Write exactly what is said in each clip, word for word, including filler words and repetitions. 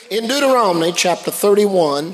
In Deuteronomy chapter thirty-one,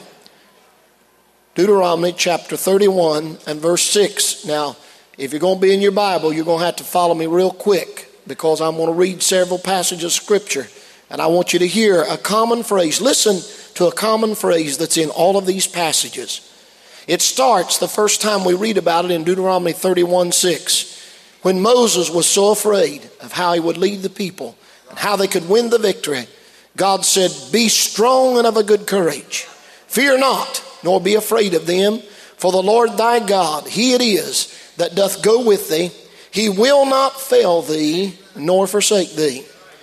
Deuteronomy chapter thirty-one and verse six. Now, if you're going to be in your Bible, you're going to have to follow me real quick because I'm going to read several passages of Scripture. And I want you to hear a common phrase. Listen to a common phrase that's in all of these passages. It starts the first time we read about it in Deuteronomy thirty-one six. When Moses was so afraid of how he would lead the people and how they could win the victory, God said, "Be strong and of a good courage. Fear not, nor be afraid of them. For the Lord thy God, he it is that doth go with thee. He will not fail thee, nor forsake thee."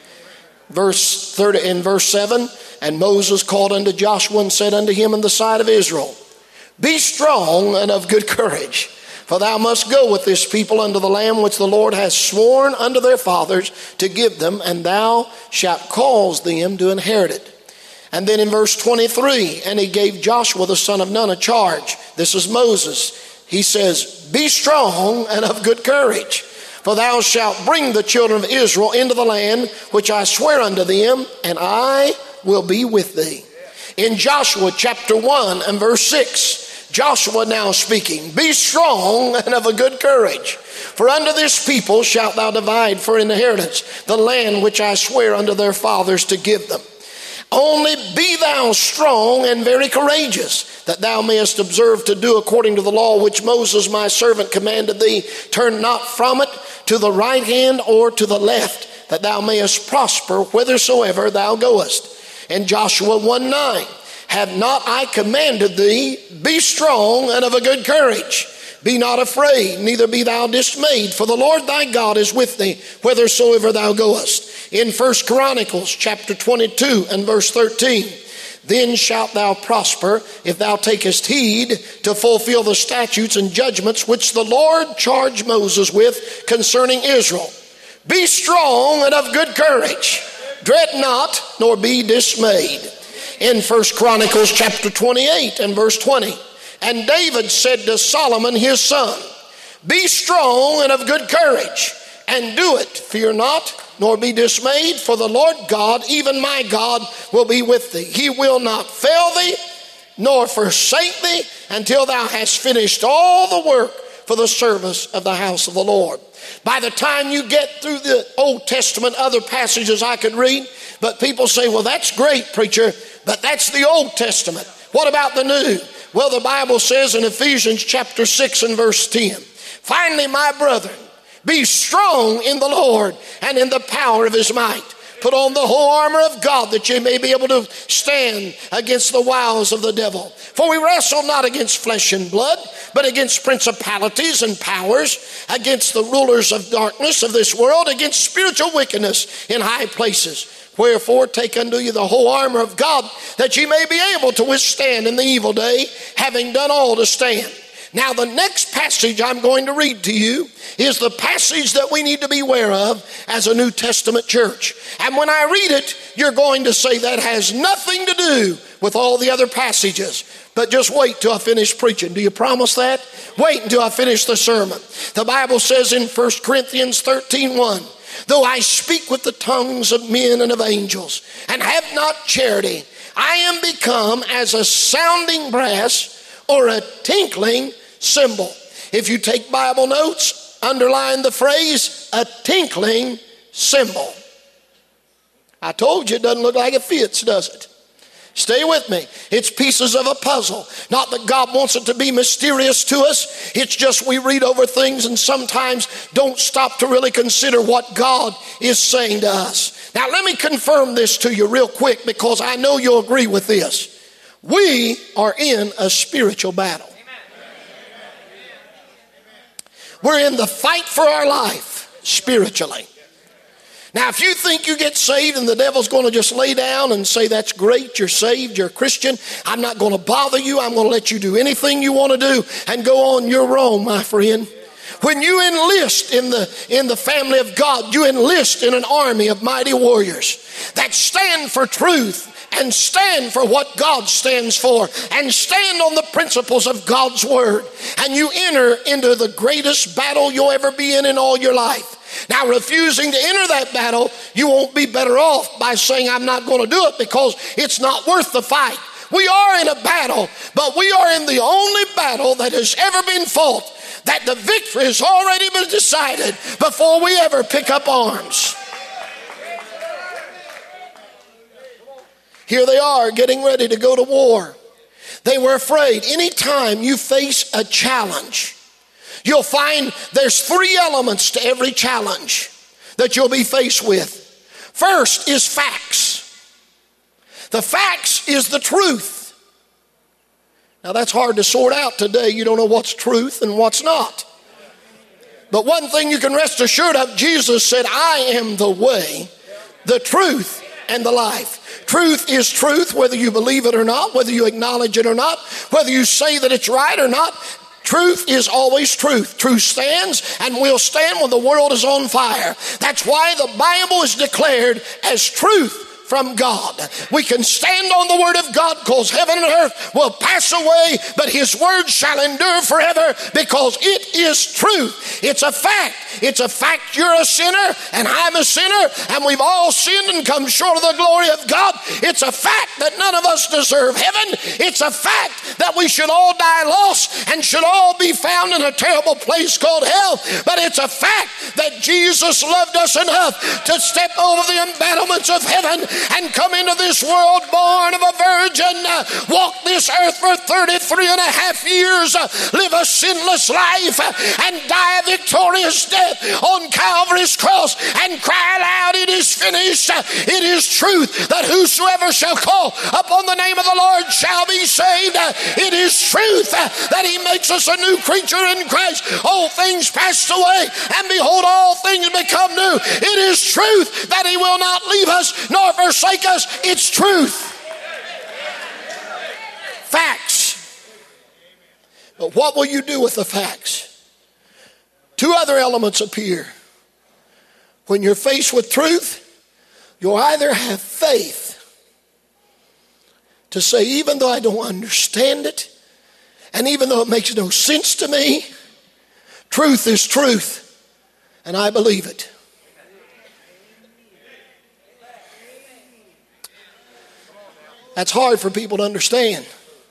Verse thirty, in verse seven, and Moses called unto Joshua and said unto him in the sight of Israel, "Be strong and of good courage. For thou must go with this people unto the land which the Lord has sworn unto their fathers to give them, and thou shalt cause them to inherit it." And then in verse twenty-three, and he gave Joshua the son of Nun a charge. This is Moses. He says, "Be strong and of good courage, for thou shalt bring the children of Israel into the land which I swear unto them, and I will be with thee." In Joshua chapter one and verse six, Joshua now speaking, "Be strong and of a good courage, for unto this people shalt thou divide for inheritance the land which I swear unto their fathers to give them. Only be thou strong and very courageous, that thou mayest observe to do according to the law which Moses my servant commanded thee. Turn not from it to the right hand or to the left, that thou mayest prosper whithersoever thou goest." And Joshua one nine, "Have not I commanded thee, be strong and of a good courage. Be not afraid, neither be thou dismayed, for the Lord thy God is with thee whithersoever thou goest." In First Chronicles chapter twenty-two and verse thirteen, "Then shalt thou prosper if thou takest heed to fulfill the statutes and judgments which the Lord charged Moses with concerning Israel. Be strong and of good courage. Dread not, nor be dismayed." In First Chronicles chapter twenty-eight and verse twenty, "And David said to Solomon his son, Be strong and of good courage, and do it. Fear not, nor be dismayed, for the Lord God, even my God, will be with thee. He will not fail thee, nor forsake thee, until thou hast finished all the work for the service of the house of the Lord." By the time you get through the Old Testament, other passages I could read, but people say, "Well, that's great, preacher, but that's the Old Testament. What about the New?" Well, the Bible says in Ephesians chapter six and verse ten, "Finally, my brethren, be strong in the Lord and in the power of his might. Put on the whole armor of God, that ye may be able to stand against the wiles of the devil. For we wrestle not against flesh and blood, but against principalities and powers, against the rulers of darkness of this world, against spiritual wickedness in high places. Wherefore take unto you the whole armor of God, that ye may be able to withstand in the evil day, having done all to stand." Now the next passage I'm going to read to you is the passage that we need to be aware of as a New Testament church. And when I read it, you're going to say that has nothing to do with all the other passages. But just wait till I finish preaching. Do you promise that? Wait until I finish the sermon. The Bible says in First Corinthians thirteen one, "Though I speak with the tongues of men and of angels, and have not charity, I am become as a sounding brass or a tinkling cymbal." If you take Bible notes, underline the phrase, "a tinkling cymbal." I told you it doesn't look like it fits, does it? Stay with me. It's pieces of a puzzle. Not that God wants it to be mysterious to us. It's just we read over things and sometimes don't stop to really consider what God is saying to us. Now let me confirm this to you real quick, because I know you'll agree with this. We are in a spiritual battle. We're in the fight for our life spiritually. Now, if you think you get saved and the devil's going to just lay down and say, "That's great, you're saved, you're a Christian, I'm not going to bother you, I'm going to let you do anything you want to do and go on," you're wrong, my friend. When you enlist in the, in the family of God, you enlist in an army of mighty warriors that stand for truth and stand for what God stands for and stand on the principles of God's word. And you enter into the greatest battle you'll ever be in in all your life. Now, refusing to enter that battle, you won't be better off by saying, I'm not going to do it because it's not worth the fight. We are in a battle, but we are in the only battle that has ever been fought, that the victory has already been decided before we ever pick up arms. Here they are getting ready to go to war. They were afraid. Anytime you face a challenge, you'll find there's three elements to every challenge that you'll be faced with. First is facts. The facts is the truth. Now that's hard to sort out today. You don't know what's truth and what's not. But one thing you can rest assured of, Jesus said, I am the way, the truth, and the life. Truth is truth, whether you believe it or not, whether you acknowledge it or not, whether you say that it's right or not. Truth is always truth. Truth stands and will stand when the world is on fire. That's why the Bible is declared as truth from God. We can stand on the word of God because heaven and earth will pass away, but his word shall endure forever because it is truth. It's a fact. It's a fact you're a sinner and I'm a sinner and we've all sinned and come short of the glory of God. It's a fact that none of us deserve heaven. It's a fact that we should all die lost and should all be found in a terrible place called hell. But it's a fact that Jesus loved us enough to step over the embattlements of heaven and come into this world born of a virgin, uh, walk this earth for thirty-three and a half years, uh, live a sinless life, uh, and die a victorious death on Calvary's cross and cry aloud, it is finished. Uh, it is truth that whosoever shall call upon the name of the Lord shall be saved. Uh, it is truth uh, that he makes us a new creature in Christ. Old things passed away, and behold, all things become new. It is truth that he will not leave us nor forsake us. It's truth. Facts. But what will you do with the facts? Two other elements appear. When you're faced with truth, you'll either have faith to say, even though I don't understand it, and even though it makes no sense to me, truth is truth, and I believe it. That's hard for people to understand.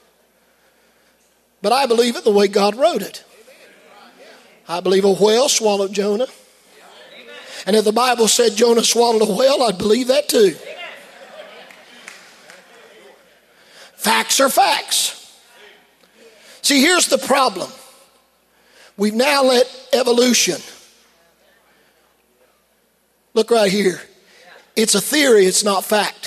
But I believe it the way God wrote it. I believe a whale swallowed Jonah. And if the Bible said Jonah swallowed a whale, I'd believe that too. Facts are facts. See, here's the problem. We've now let evolution. Look right here. It's a theory, it's not fact.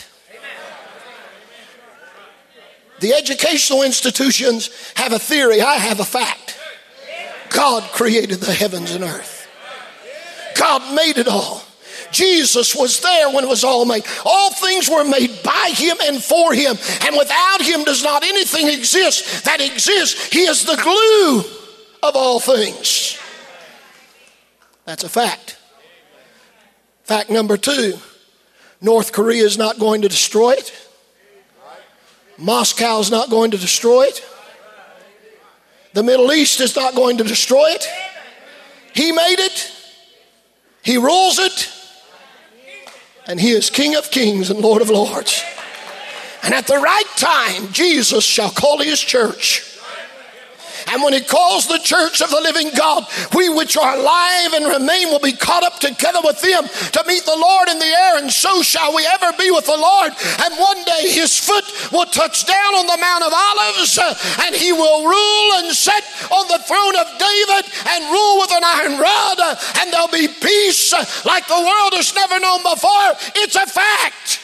The educational institutions have a theory. I have a fact. God created the heavens and earth. God made it all. Jesus was there when it was all made. All things were made by him and for him. And without him does not anything exist that exists. He is the glue of all things. That's a fact. Fact number two, North Korea is not going to destroy it. Moscow is not going to destroy it. The Middle East is not going to destroy it. He made it. He rules it. And he is King of kings and Lord of lords. And at the right time, Jesus shall call his church. And when he calls the church of the living God, we which are alive and remain will be caught up together with them to meet the Lord in the air, and so shall we ever be with the Lord. And one day his foot will touch down on the Mount of Olives, uh, and he will rule and sit on the throne of David and rule with an iron rod, uh, and there'll be peace uh, like the world has never known before. It's a fact.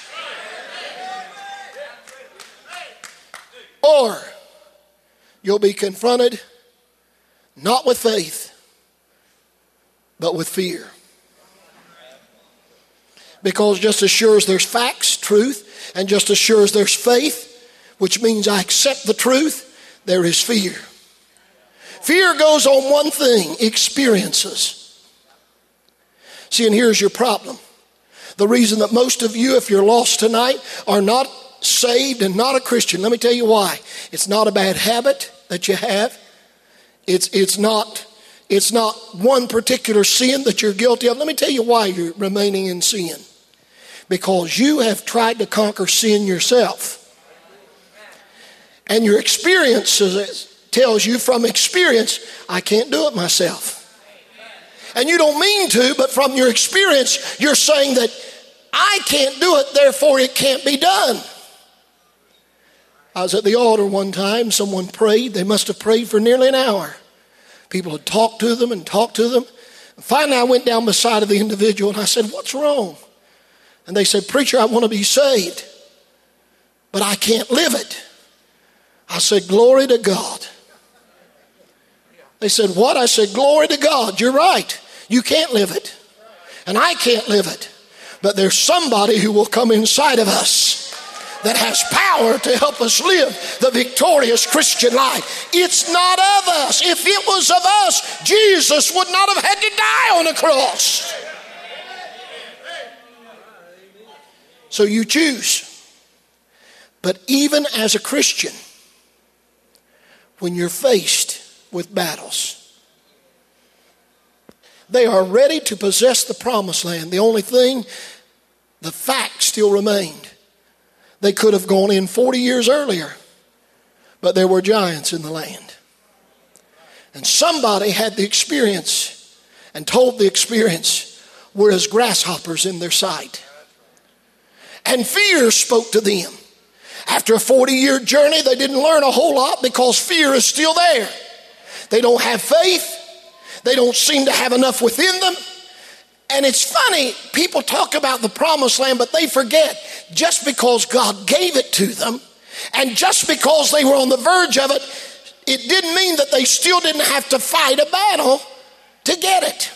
Or you'll be confronted not with faith, but with fear. Because just as sure as there's facts, truth, and just as sure as there's faith, which means I accept the truth, there is fear. Fear goes on one thing, experiences. See, and here's your problem. The reason that most of you, if you're lost tonight, are not saved and not a Christian, let me tell you why. It's not a bad habit that you have. It's, it's not It's not one particular sin that you're guilty of. Let me tell you why you're remaining in sin. Because you have tried to conquer sin yourself. And your experience tells you from experience, I can't do it myself. And you don't mean to, but from your experience, you're saying that I can't do it, therefore it can't be done. I was at the altar one time. Someone prayed. They must have prayed for nearly an hour. People had talked to them and talked to them. And finally, I went down beside of the individual and I said, what's wrong? And they said, preacher, I want to be saved, but I can't live it. I said, glory to God. They said, what? I said, glory to God. You're right. You can't live it. And I can't live it. But there's somebody who will come inside of us that has power to help us live the victorious Christian life. It's not of us. If it was of us, Jesus would not have had to die on a cross. So you choose. But even as a Christian, when you're faced with battles, they are ready to possess the promised land. The only thing, the fact still remained. They could have gone in forty years earlier, but there were giants in the land. And somebody had the experience and told the experience, we're as grasshoppers in their sight. And fear spoke to them. After a forty-year journey, they didn't learn a whole lot because fear is still there. They don't have faith. They don't seem to have enough within them. And it's funny, people talk about the promised land, but they forget just because God gave it to them and just because they were on the verge of it, it didn't mean that they still didn't have to fight a battle to get it.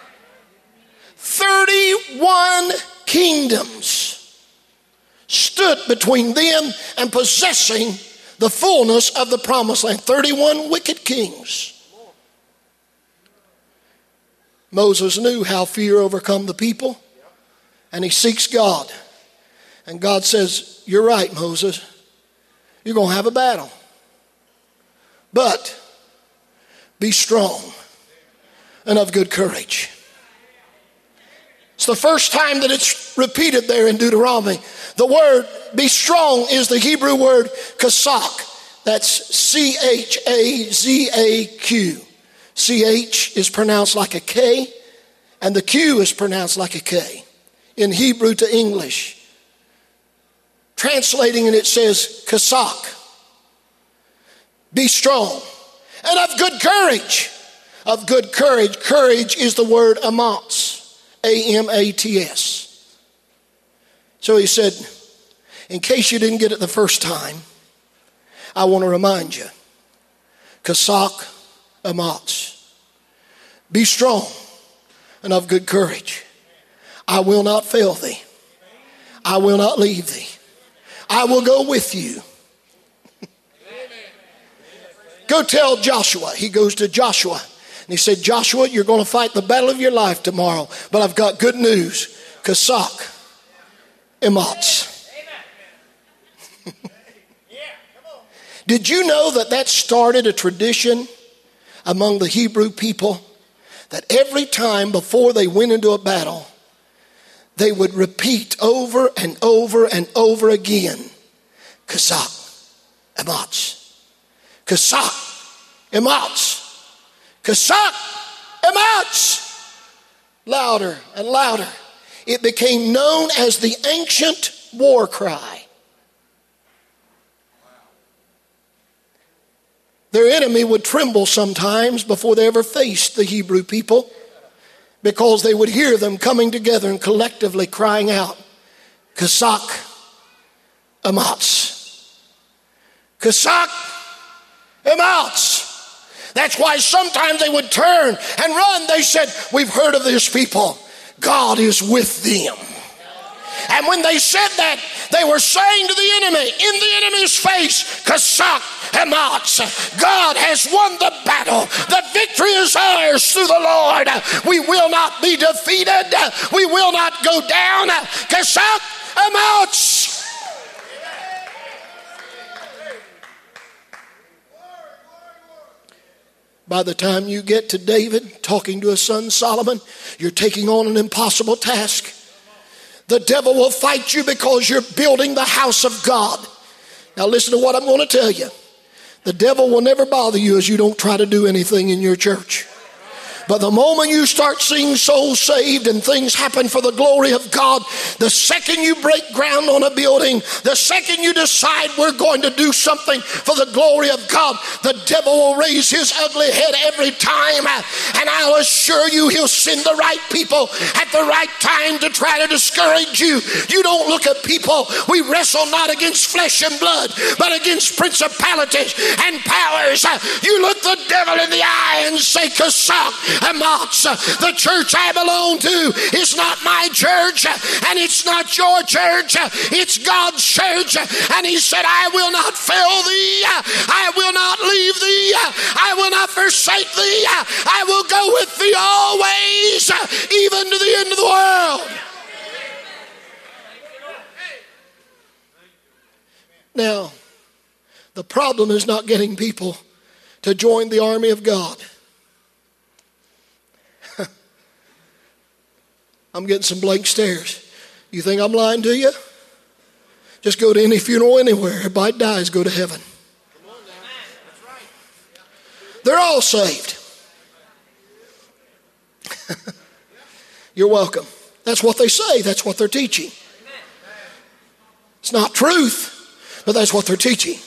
thirty-one kingdoms stood between them and possessing the fullness of the promised land. thirty-one wicked kings. Moses knew how fear overcome the people, and he seeks God. And God says, you're right, Moses. You're going to have a battle. But be strong and of good courage. It's the first time that it's repeated there in Deuteronomy. The word be strong is the Hebrew word chazak. That's C H A Z A Q. C H is pronounced like a K, and the Q is pronounced like a K in Hebrew to English. Translating it, it says chazak. Be strong and of good courage. Of good courage. Courage is the word amats. A M A T S. So he said, in case you didn't get it the first time, I want to remind you. Chazak amats. Be strong and of good courage. I will not fail thee. I will not leave thee. I will go with you. Go tell Joshua. He goes to Joshua. And he said, Joshua, you're going to fight the battle of your life tomorrow. But I've got good news. Chazak amats. Did you know that that started a tradition among the Hebrew people? That every time before they went into a battle, they would repeat over and over and over again, chazak amats. Chazak amats. Chazak amats. Louder and louder. It became known as the ancient war cry. Their enemy would tremble sometimes before they ever faced the Hebrew people because they would hear them coming together and collectively crying out, chazak amats. Chazak amats. That's why sometimes they would turn and run. They said, we've heard of this people. God is with them. And when they said that, they were saying to the enemy, in the enemy's face, chazak amats. God has won the battle. The victory is ours through the Lord. We will not be defeated. We will not go down. Chazak amats. By the time you get to David talking to his son Solomon, you're taking on an impossible task. The devil will fight you because you're building the house of God. Now listen to what I'm going to tell you. The devil will never bother you as you don't try to do anything in your church. But the moment you start seeing souls saved and things happen for the glory of God, the second you break ground on a building, the second you decide we're going to do something for the glory of God, the devil will raise his ugly head every time. And I'll assure you he'll send the right people at the right time to try to discourage you. You don't look at people. We wrestle not against flesh and blood, but against principalities and powers. You look the devil in the eye and say, Kasak, Amots, the church I belong to is not my church, and it's not your church, it's God's church. And he said, I will not fail thee, I will not leave thee, I will not forsake thee, I will go with thee always, even to the end of the world. Now, the problem is not getting people to join the army of God. I'm getting some blank stares. You think I'm lying to you? Just go to any funeral anywhere. Everybody dies, go to heaven. They're all saved. You're welcome. That's what they say. That's what they're teaching. It's not truth, but that's what they're teaching.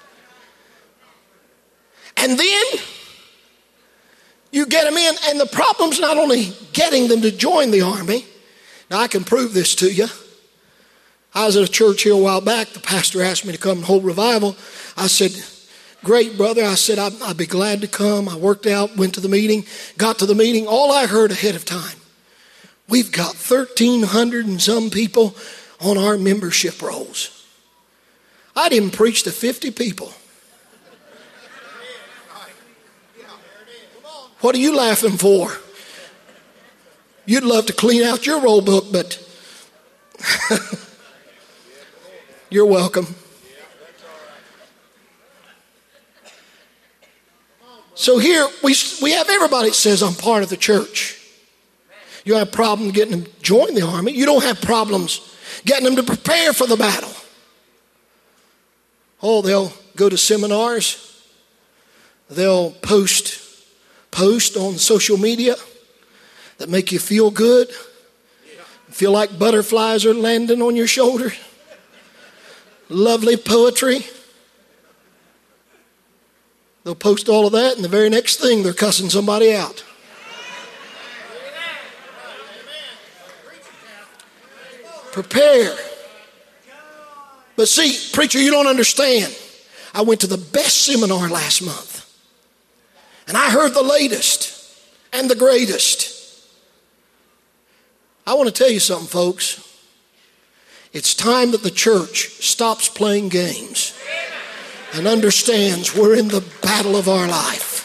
And then you get them in, and the problem's not only getting them to join the army. Now, I can prove this to you. I was at a church here a while back. The pastor asked me to come and hold revival. I said, great, brother. I said, I'd, I'd be glad to come. I worked out, went to the meeting, got to the meeting. All I heard ahead of time, we've got thirteen hundred and some people on our membership rolls. I didn't preach to fifty people. What are you laughing for? You'd love to clean out your roll book, but you're welcome. So here we, we have everybody that says, I'm part of the church. You have a problem getting them to join the army. You don't have problems getting them to prepare for the battle. Oh, they'll go to seminars. They'll post post on social media that make you feel good, feel like butterflies are landing on your shoulder, lovely poetry. They'll post all of that, and the very next thing they're cussing somebody out. Prepare. But see, preacher, you don't understand. I went to the best seminar last month. And I heard the latest and the greatest. I want to tell you something, folks. It's time that the church stops playing games and understands we're in the battle of our life.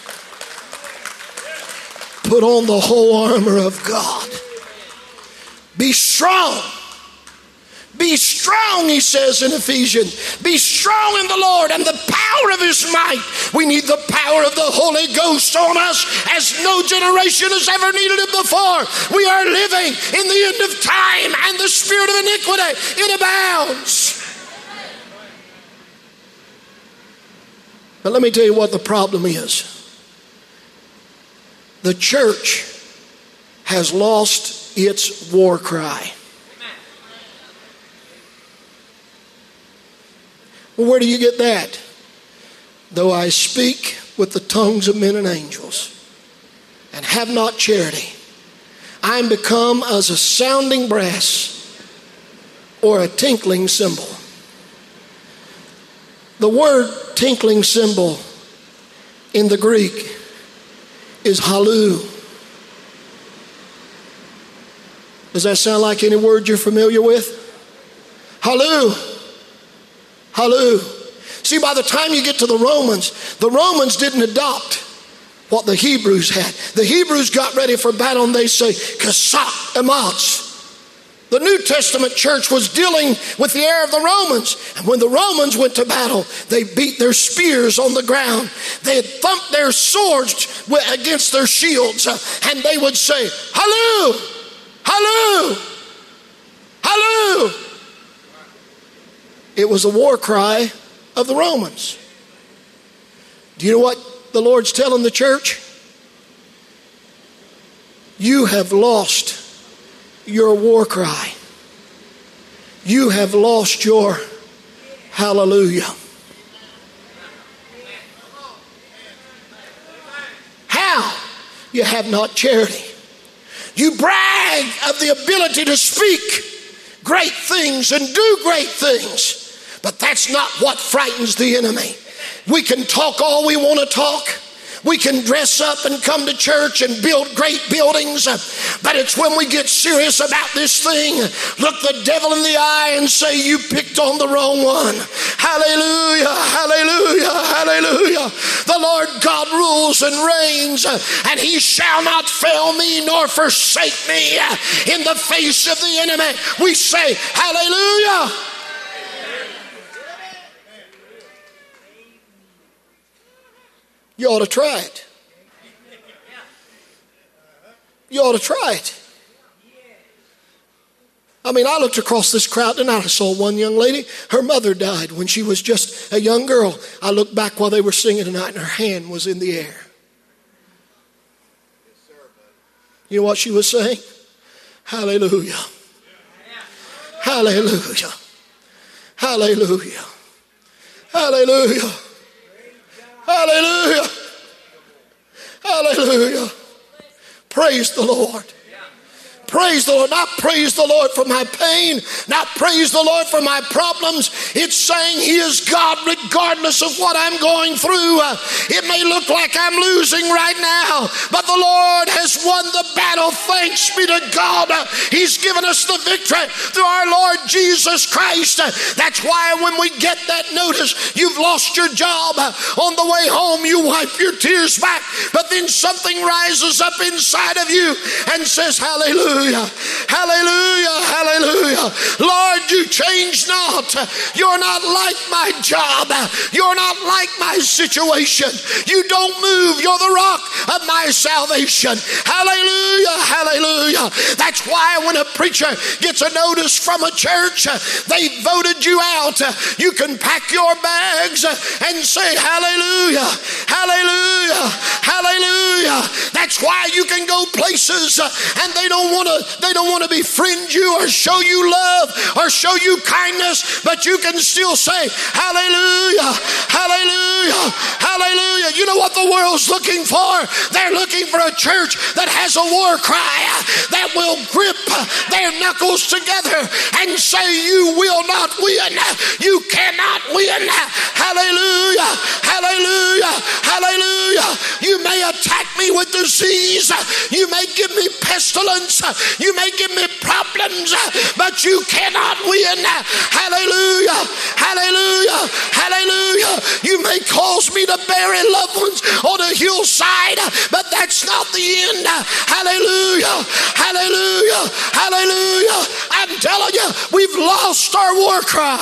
Put on the whole armor of God. Be strong. Be strong, he says in Ephesians. Be strong in the Lord and the power of his might. We need the power of the Holy Ghost on us as no generation has ever needed it before. We are living in the end of time, and the spirit of iniquity, it abounds. But let me tell you what the problem is. The church has lost its war cry. Well, where do you get that? Though I speak with the tongues of men and angels and have not charity, I am become as a sounding brass or a tinkling cymbal. The word tinkling cymbal in the Greek is halloo. Does that sound like any word you're familiar with? Halloo. Hallelujah. See, by the time you get to the Romans, the Romans didn't adopt what the Hebrews had. The Hebrews got ready for battle and they say, Kasak Emats. The New Testament church was dealing with the era of the Romans. And when the Romans went to battle, they beat their spears on the ground. They had thumped their swords against their shields. And they would say, halloo, halloo, halloo. It was a war cry of the Romans. Do you know what the Lord's telling the church? You have lost your war cry. You have lost your hallelujah. How? You have not charity. You brag of the ability to speak great things and do great things, but that's not what frightens the enemy. We can talk all we want to talk. We can dress up and come to church and build great buildings, but it's when we get serious about this thing, look the devil in the eye and say, you picked on the wrong one. Hallelujah, hallelujah, hallelujah. The Lord God rules and reigns, and he shall not fail me nor forsake me in the face of the enemy. We say, hallelujah. You ought to try it. You ought to try it. I mean, I looked across this crowd tonight. I saw one young lady. Her mother died when she was just a young girl. I looked back while they were singing tonight, and her hand was in the air. You know what she was saying? Hallelujah. Hallelujah. Hallelujah. Hallelujah. Hallelujah. Hallelujah. Praise the Lord. Praise the Lord. Not praise the Lord for my pain. Not praise the Lord for my problems. It's saying he is God regardless of what I'm going through. Uh, it may look like I'm losing right now, but the Lord has won the battle. Thanks be to God. Uh, he's given us the victory through our Lord Jesus Christ. Uh, that's why when we get that notice, you've lost your job. Uh, on the way home, you wipe your tears back, but then something rises up inside of you and says, hallelujah. Hallelujah, hallelujah. Lord, you change not. You're not like my job. You're not like my situation. You don't move. You're the rock of my salvation. Hallelujah, hallelujah. That's why when a preacher gets a notice from a church, they voted you out. You can pack your bags and say hallelujah, hallelujah, hallelujah. That's why you can go places and they don't want to They don't want to befriend you or show you love or show you kindness, but you can still say hallelujah, hallelujah, hallelujah. You know what the world's looking for? They're looking for a church that has a war cry, that will grip their knuckles together and say, you will not win, you cannot win. Hallelujah, hallelujah, hallelujah. You may attack me with disease, you may give me pestilence, you may give me problems, but you cannot win. Hallelujah, hallelujah, hallelujah. You may cause me to bury loved ones on a hillside, but that's not the end. Hallelujah, hallelujah, hallelujah. I'm telling you, we've lost our war cry.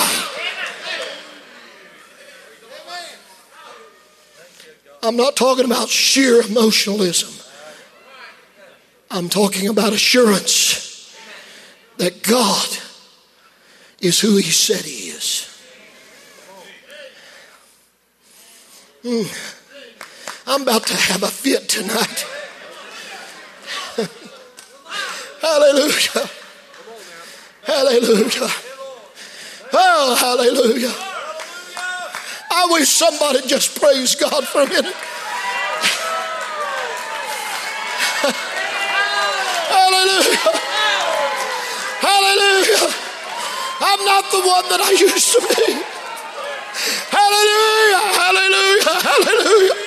I'm not talking about sheer emotionalism. I'm talking about assurance that God is who he said he is. Mm. I'm about to have a fit tonight. Hallelujah. Hallelujah. Oh, hallelujah. I wish somebody just praise God for a minute. Hallelujah. Hallelujah. I'm not the one that I used to be. Hallelujah. Hallelujah. Hallelujah.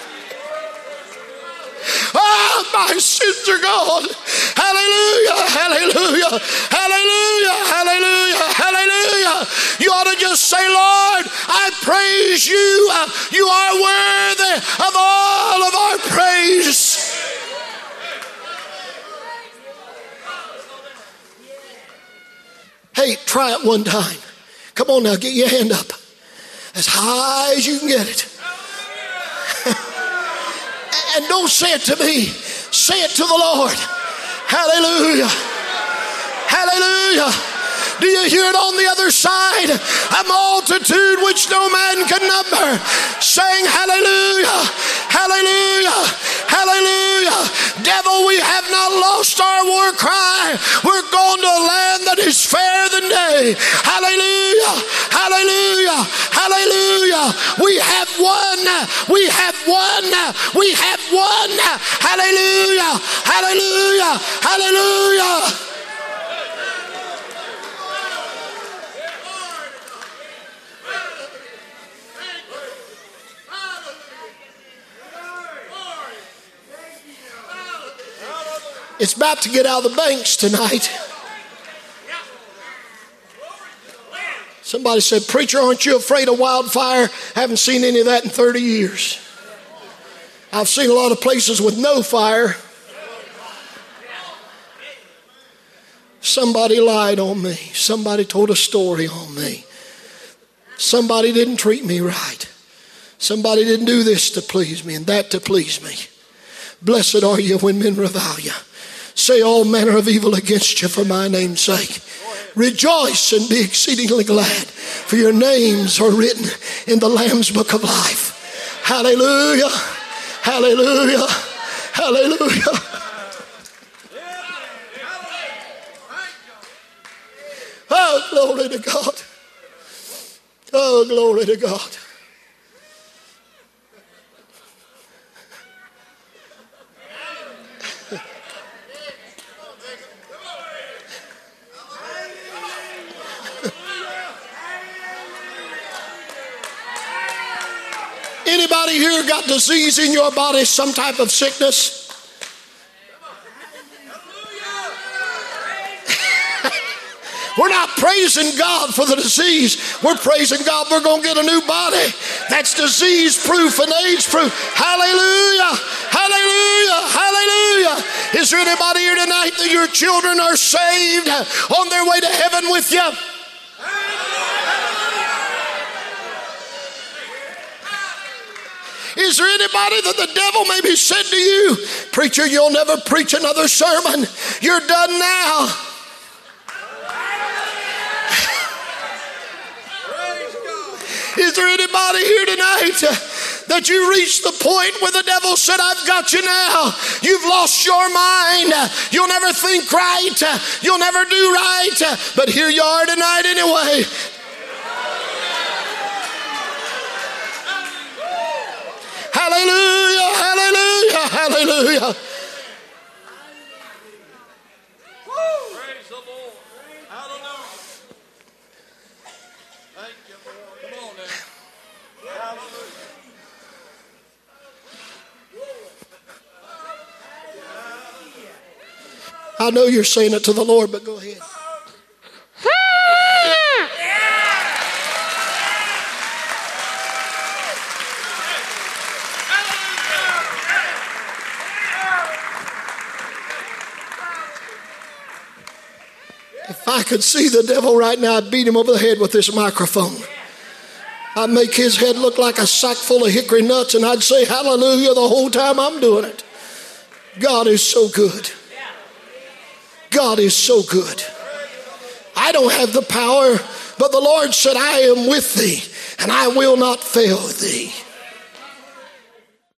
Ah, my sins are gone. Hallelujah. Hallelujah. Hallelujah. Hallelujah. Hallelujah. You ought to just say, Lord, I praise you. You are worthy of all of our praise. Hey, try it one time. Come on now, get your hand up. As high as you can get it. And don't say it to me. Say it to the Lord. Hallelujah. Hallelujah. Do you hear it on the other side? A multitude which no man can number, saying hallelujah, hallelujah, hallelujah. Devil, we have not lost our war cry. We're going to a land that is fairer than day. Hallelujah, hallelujah, hallelujah. We have won, we have won, we have won. Hallelujah, hallelujah, hallelujah. It's about to get out of the banks tonight. Somebody said, preacher, aren't you afraid of wildfire? Haven't seen any of that in thirty years. I've seen a lot of places with no fire. Somebody lied on me. Somebody told a story on me. Somebody didn't treat me right. Somebody didn't do this to please me and that to please me. Blessed are you when men revile you. Say all manner of evil against you for my name's sake. Rejoice and be exceedingly glad, for your names are written in the Lamb's book of life. Hallelujah, hallelujah, hallelujah. Oh, glory to God. Oh, glory to God. Anybody here got disease in your body, some type of sickness? We're not praising God for the disease. We're praising God we're going to get a new body that's disease proof and AIDS proof. Hallelujah, hallelujah, hallelujah. Is there anybody here tonight that your children are saved, on their way to heaven with you? Is there anybody that the devil maybe said to you, preacher, you'll never preach another sermon. You're done now. Is there anybody here tonight that you reached the point where the devil said, I've got you now. You've lost your mind. You'll never think right. You'll never do right. But here you are tonight anyway. Hallelujah, hallelujah, hallelujah. Praise the Lord. Hallelujah. Thank you, Lord. Come on now. Hallelujah. I know you're saying it to the Lord, but go ahead. If I could see the devil right now, I'd beat him over the head with this microphone. I'd make his head look like a sack full of hickory nuts, and I'd say hallelujah the whole time I'm doing it. God is so good. God is so good. I don't have the power, but the Lord said, I am with thee, and I will not fail thee.